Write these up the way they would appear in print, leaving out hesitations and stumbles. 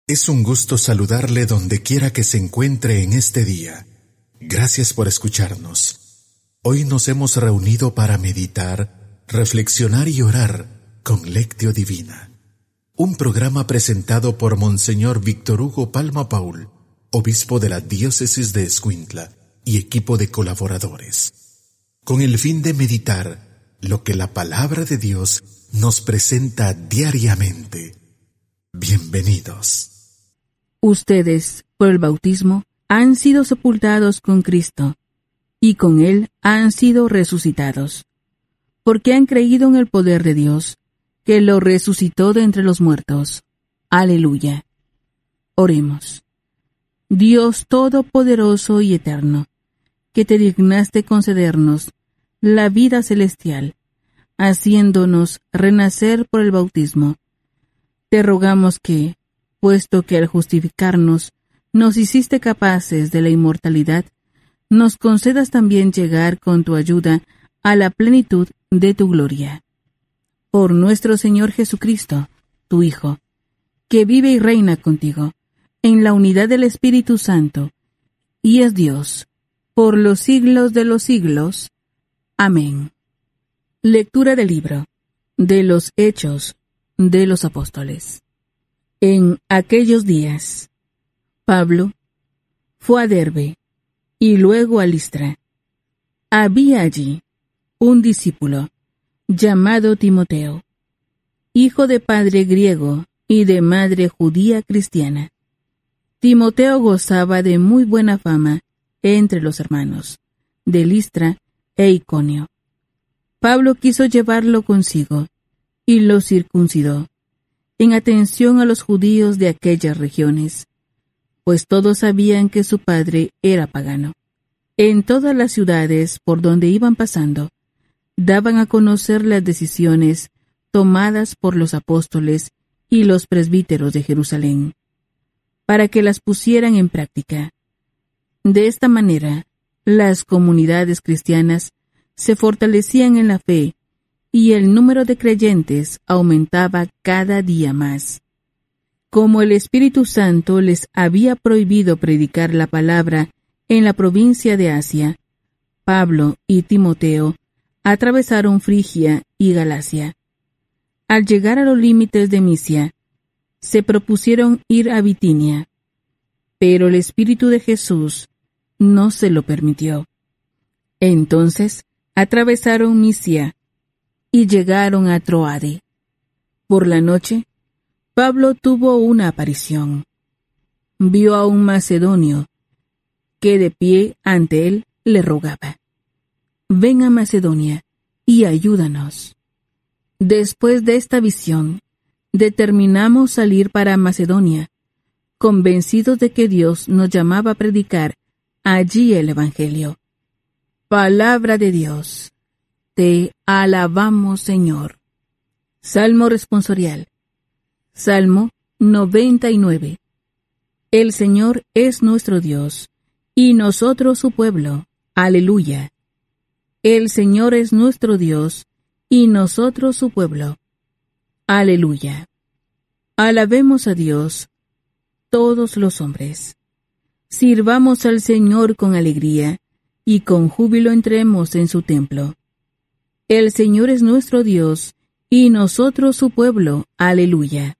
Es un gusto saludarle donde quiera que se encuentre en este día. Gracias por escucharnos. Hoy nos hemos reunido para meditar, reflexionar y orar con Lectio Divina. Un programa presentado por Monseñor Víctor Hugo Palma Paul, obispo de la diócesis de Escuintla y equipo de colaboradores, con el fin de meditar lo que la palabra de Dios nos presenta diariamente. Bienvenidos. Ustedes, por el bautismo, han sido sepultados con Cristo, y con Él han sido resucitados, porque han creído en el poder de Dios, que lo resucitó de entre los muertos. Aleluya. Oremos. Dios Todopoderoso y Eterno, que te dignaste concedernos la vida celestial, haciéndonos renacer por el bautismo, te rogamos que, puesto que al justificarnos nos hiciste capaces de la inmortalidad, nos concedas también llegar con tu ayuda a la plenitud de tu gloria. Por nuestro Señor Jesucristo, tu Hijo, que vive y reina contigo, en la unidad del Espíritu Santo, y es Dios, por los siglos de los siglos. Amén. Lectura del libro de los Hechos de los Apóstoles. En aquellos días, Pablo fue a Derbe y luego a Listra. Había allí un discípulo llamado Timoteo, hijo de padre griego y de madre judía cristiana. Timoteo gozaba de muy buena fama entre los hermanos de Listra e Iconio. Pablo quiso llevarlo consigo y lo circuncidó, en atención a los judíos de aquellas regiones, pues todos sabían que su padre era pagano. En todas las ciudades por donde iban pasando, daban a conocer las decisiones tomadas por los apóstoles y los presbíteros de Jerusalén, para que las pusieran en práctica. De esta manera, las comunidades cristianas se fortalecían en la fe y el número de creyentes aumentaba cada día más. Como el Espíritu Santo les había prohibido predicar la palabra en la provincia de Asia, Pablo y Timoteo atravesaron Frigia y Galacia. Al llegar a los límites de Misia, se propusieron ir a Bitinia, pero el Espíritu de Jesús no se lo permitió. Entonces atravesaron Misia y llegaron a Troade. Por la noche, Pablo tuvo una aparición. Vio a un macedonio que de pie ante él le rogaba: «Ven a Macedonia y ayúdanos». Después de esta visión, determinamos salir para Macedonia, convencidos de que Dios nos llamaba a predicar allí el Evangelio. Palabra de Dios. Te alabamos, Señor. Salmo responsorial. Salmo 99. El Señor es nuestro Dios, y nosotros su pueblo. Aleluya. El Señor es nuestro Dios, y nosotros su pueblo. Aleluya. Alabemos a Dios, todos los hombres. Sirvamos al Señor con alegría, y con júbilo entremos en su templo. El Señor es nuestro Dios, y nosotros su pueblo. Aleluya.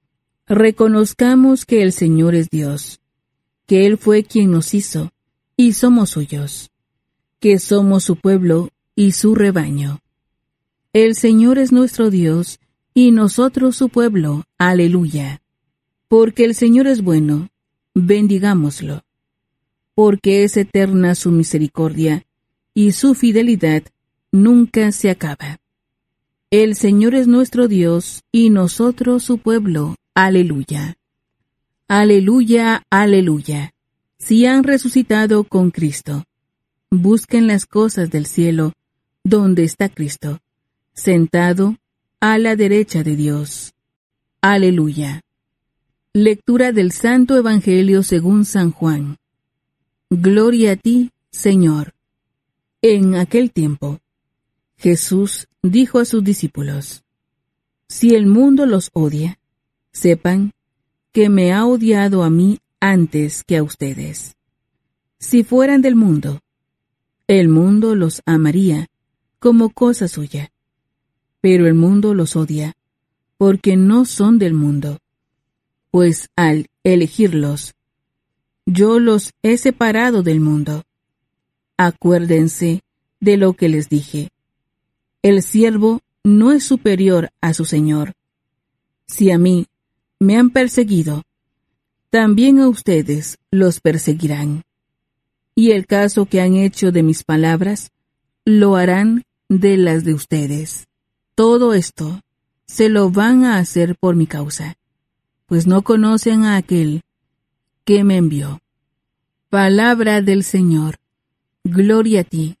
Reconozcamos que el Señor es Dios, que Él fue quien nos hizo, y somos suyos, que somos su pueblo y su rebaño. El Señor es nuestro Dios, y nosotros su pueblo. Aleluya. Porque el Señor es bueno, bendigámoslo. Porque es eterna su misericordia, y su fidelidad nunca se acaba. El Señor es nuestro Dios, y nosotros su pueblo. Aleluya. Aleluya, aleluya. Si han resucitado con Cristo, busquen las cosas del cielo, donde está Cristo, sentado a la derecha de Dios. Aleluya. Lectura del Santo Evangelio según San Juan. Gloria a ti, Señor. En aquel tiempo, Jesús dijo a sus discípulos: Si el mundo los odia, sepan que me ha odiado a mí antes que a ustedes. Si fueran del mundo, el mundo los amaría como cosa suya, pero el mundo los odia, porque no son del mundo, pues al elegirlos, yo los he separado del mundo. Acuérdense de lo que les dije. El siervo no es superior a su señor. Si a mí me han perseguido, también a ustedes los perseguirán. Y el caso que han hecho de mis palabras, lo harán de las de ustedes. Todo esto se lo van a hacer por mi causa, pues no conocen a aquel que me envió. Palabra del Señor. Gloria a ti,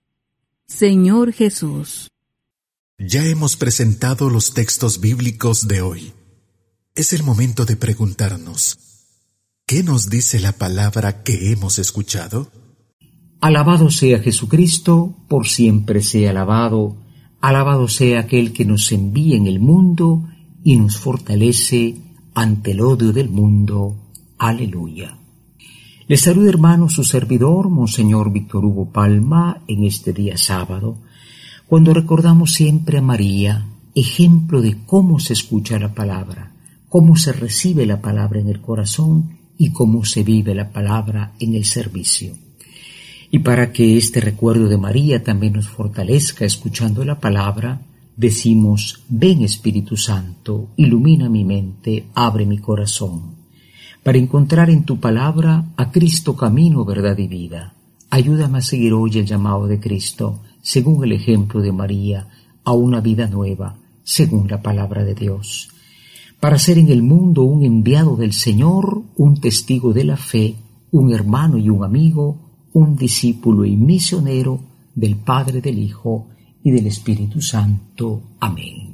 Señor Jesús. Ya hemos presentado los textos bíblicos de hoy. Es el momento de preguntarnos, ¿qué nos dice la palabra que hemos escuchado? Alabado sea Jesucristo, por siempre sea alabado. Alabado sea aquel que nos envía en el mundo y nos fortalece ante el odio del mundo. Aleluya. Les saluda, hermano, su servidor, Monseñor Víctor Hugo Palma, en este día sábado, cuando recordamos siempre a María, ejemplo de cómo se escucha la palabra, cómo se recibe la palabra en el corazón y cómo se vive la palabra en el servicio. Y para que este recuerdo de María también nos fortalezca escuchando la palabra, decimos: ven Espíritu Santo, ilumina mi mente, abre mi corazón, para encontrar en tu palabra a Cristo camino, verdad y vida. Ayúdame a seguir hoy el llamado de Cristo, según el ejemplo de María, a una vida nueva, según la palabra de Dios, para ser en el mundo un enviado del Señor, un testigo de la fe, un hermano y un amigo, un discípulo y misionero del Padre, del Hijo y del Espíritu Santo. Amén.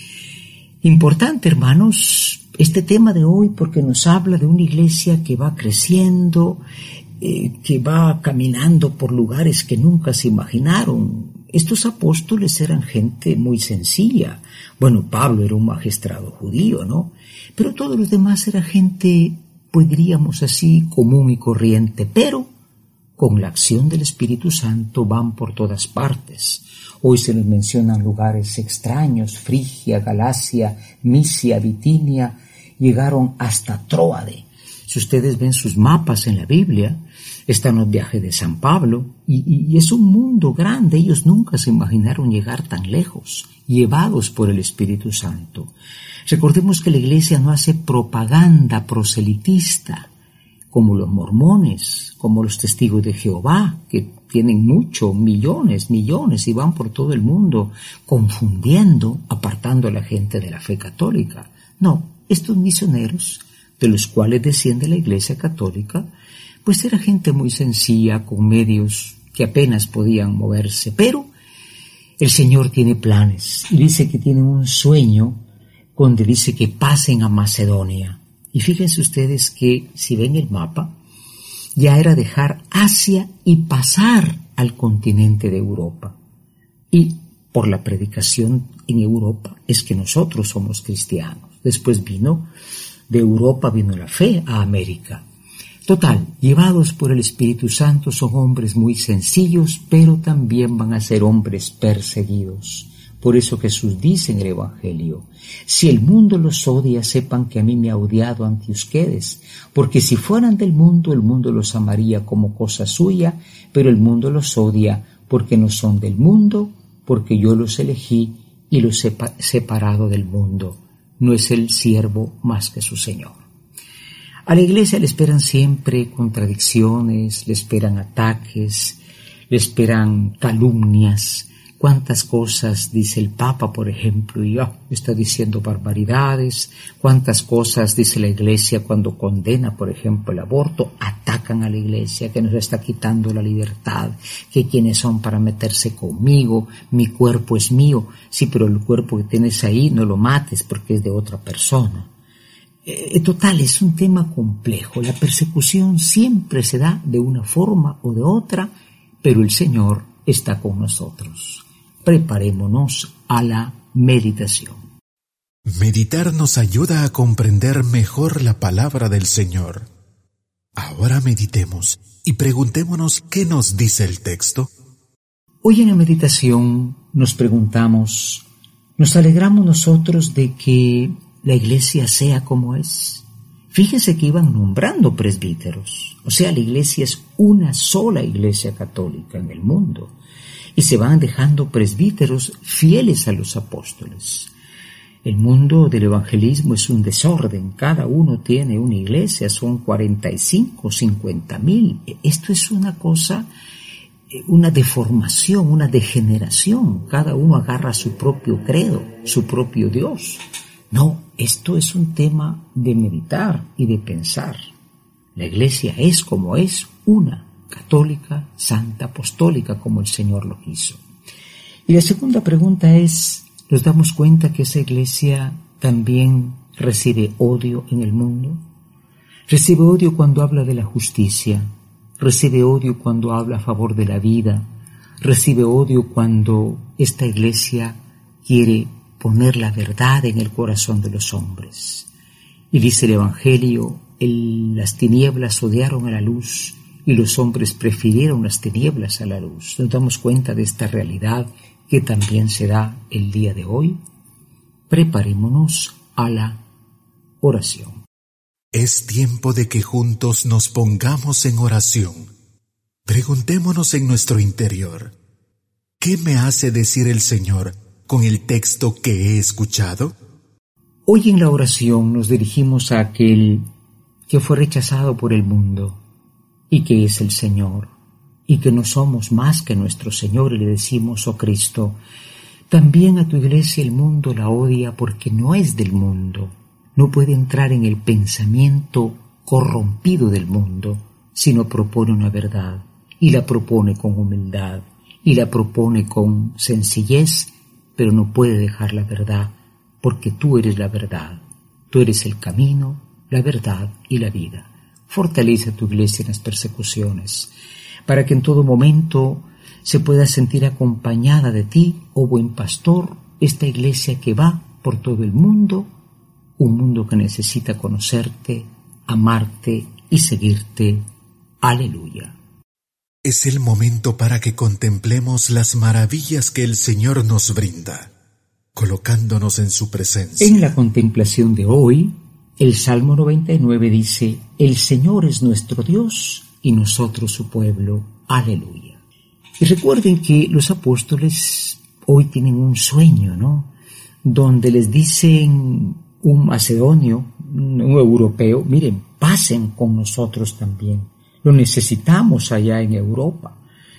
Importante, hermanos, este tema de hoy, porque nos habla de una iglesia que va creciendo, que va caminando por lugares que nunca se imaginaron. Estos apóstoles eran gente muy sencilla. Bueno, Pablo era un magistrado judío, ¿no? Pero todos los demás era gente, pues diríamos así, común y corriente, pero con la acción del Espíritu Santo van por todas partes. Hoy se les mencionan lugares extraños: Frigia, Galacia, Misia, Bitinia, llegaron hasta Tróade. Si ustedes ven sus mapas en la Biblia, están los viajes de San Pablo, y es un mundo grande. Ellos nunca se imaginaron llegar tan lejos, llevados por el Espíritu Santo. Recordemos que la Iglesia no hace propaganda proselitista, como los mormones, como los testigos de Jehová, que tienen millones, y van por todo el mundo confundiendo, apartando a la gente de la fe católica. No, estos misioneros, de los cuales desciende la Iglesia Católica, pues era gente muy sencilla, con medios que apenas podían moverse, pero el Señor tiene planes, y dice que tienen un sueño donde dice que pasen a Macedonia. Y fíjense ustedes que, si ven el mapa, ya era dejar Asia y pasar al continente de Europa. Y por la predicación en Europa es que nosotros somos cristianos. Después de Europa vino la fe a América. Total, llevados por el Espíritu Santo, son hombres muy sencillos, pero también van a ser hombres perseguidos. Por eso Jesús dice en el Evangelio: si el mundo los odia, sepan que a mí me ha odiado ante ustedes, porque si fueran del mundo, el mundo los amaría como cosa suya, pero el mundo los odia porque no son del mundo, porque yo los elegí y los he separado del mundo. No es el siervo más que su Señor. A la Iglesia le esperan siempre contradicciones, le esperan ataques, le esperan calumnias. Cuántas cosas dice el Papa, por ejemplo, y está diciendo barbaridades. Cuántas cosas dice la Iglesia cuando condena, por ejemplo, el aborto. Atacan a la Iglesia, que nos está quitando la libertad, que quiénes son para meterse conmigo, mi cuerpo es mío. Sí, pero el cuerpo que tienes ahí no lo mates porque es de otra persona. Total, es un tema complejo. La persecución siempre se da de una forma o de otra, pero el Señor está con nosotros. Preparémonos a la meditación. Meditar nos ayuda a comprender mejor la palabra del Señor. Ahora meditemos y preguntémonos qué nos dice el texto. Hoy en la meditación nos preguntamos, ¿nos alegramos nosotros de que la iglesia sea como es? Fíjense que iban nombrando presbíteros, o sea, la iglesia es una sola iglesia católica en el mundo, y se van dejando presbíteros fieles a los apóstoles. El mundo del evangelismo es un desorden, cada uno tiene una iglesia, son 45, 50,000. Esto es una cosa, una deformación, una degeneración. Cada uno agarra su propio credo, su propio Dios. No, esto es un tema de meditar y de pensar. La iglesia es como es, una, católica, santa, apostólica, como el Señor lo quiso. Y la segunda pregunta es, ¿nos damos cuenta que esa iglesia también recibe odio en el mundo? Recibe odio cuando habla de la justicia, recibe odio cuando habla a favor de la vida, recibe odio cuando esta iglesia quiere poner la verdad en el corazón de los hombres. Y dice el Evangelio, las tinieblas odiaron a la luz y los hombres prefirieron las tinieblas a la luz. ¿Nos damos cuenta de esta realidad que también se da el día de hoy? Preparémonos a la oración. Es tiempo de que juntos nos pongamos en oración. Preguntémonos en nuestro interior, ¿qué me hace decir el Señor con el texto que he escuchado? Hoy en la oración nos dirigimos a aquel que fue rechazado por el mundo y que es el Señor, y que no somos más que nuestro Señor, y le decimos, oh Cristo, también a tu iglesia el mundo la odia porque no es del mundo, no puede entrar en el pensamiento corrompido del mundo, sino propone una verdad, y la propone con humildad, y la propone con sencillez, pero no puede dejar la verdad, porque tú eres la verdad, tú eres el camino, la verdad y la vida. Fortalece a tu iglesia en las persecuciones, para que en todo momento se pueda sentir acompañada de ti, oh buen pastor, esta iglesia que va por todo el mundo, un mundo que necesita conocerte, amarte y seguirte. Aleluya. Es el momento para que contemplemos las maravillas que el Señor nos brinda, colocándonos en su presencia. En la contemplación de hoy, el Salmo 99 dice, el Señor es nuestro Dios y nosotros su pueblo. Aleluya. Y recuerden que los apóstoles hoy tienen un sueño, ¿no? Donde les dicen un macedonio, un europeo, miren, pasen con nosotros también. Lo necesitamos allá en Europa.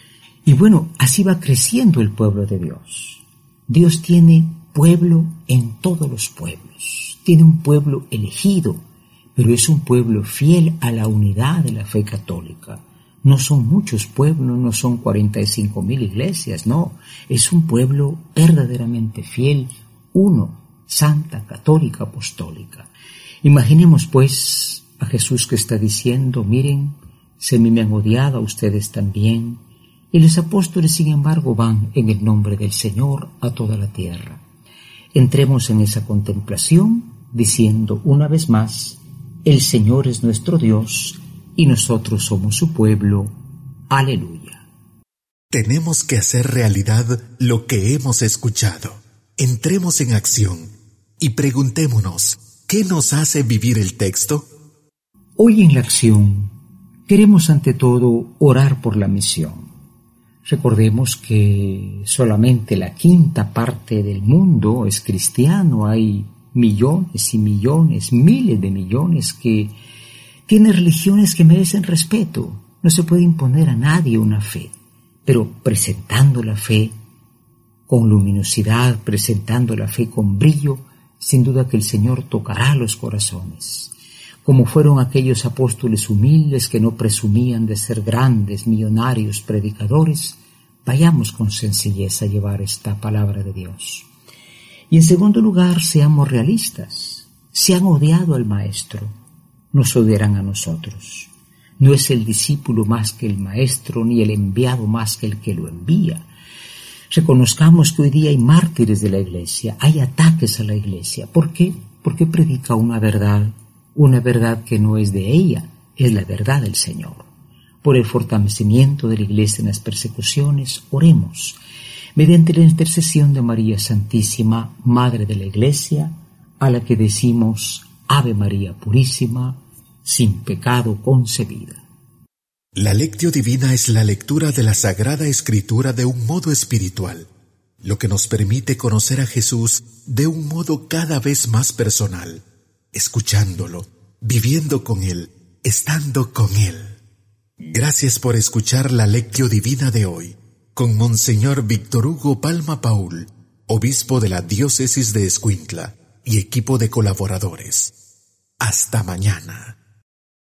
Y bueno, así va creciendo el pueblo de Dios. Dios tiene pueblo en todos los pueblos. Tiene un pueblo elegido, pero es un pueblo fiel a la unidad de la fe católica. No son muchos pueblos, no son 45,000 iglesias, no. Es un pueblo verdaderamente fiel, uno, santa, católica, apostólica. Imaginemos pues a Jesús que está diciendo, miren, se me han odiado a ustedes también. Y los apóstoles, sin embargo, van en el nombre del Señor a toda la tierra. Entremos en esa contemplación diciendo una vez más, el Señor es nuestro Dios y nosotros somos su pueblo. Aleluya. Tenemos que hacer realidad lo que hemos escuchado. Entremos en acción y preguntémonos, ¿qué nos hace vivir el texto? Hoy en la acción queremos ante todo orar por la misión. Recordemos que solamente la quinta parte del mundo es cristiano, hay millones y millones, miles de millones que tienen religiones que merecen respeto. No se puede imponer a nadie una fe, pero presentando la fe con luminosidad, presentando la fe con brillo, sin duda que el Señor tocará los corazones. Como fueron aquellos apóstoles humildes que no presumían de ser grandes, millonarios predicadores, vayamos con sencillez a llevar esta palabra de Dios. Y en segundo lugar, seamos realistas. Si han odiado al Maestro, nos odiarán a nosotros. No es el discípulo más que el Maestro, ni el enviado más que el que lo envía. Reconozcamos que hoy día hay mártires de la Iglesia, hay ataques a la Iglesia. ¿Por qué? Porque predica una verdad que no es de ella, es la verdad del Señor. Por el fortalecimiento de la Iglesia en las persecuciones, oremos. Mediante la intercesión de María Santísima, Madre de la Iglesia, a la que decimos Ave María Purísima, sin pecado concebida. La Lectio Divina es la lectura de la Sagrada Escritura de un modo espiritual, lo que nos permite conocer a Jesús de un modo cada vez más personal, escuchándolo, viviendo con Él, estando con Él. Gracias por escuchar la Lectio Divina de hoy, con Monseñor Víctor Hugo Palma Paul, obispo de la Diócesis de Escuintla y equipo de colaboradores. Hasta mañana.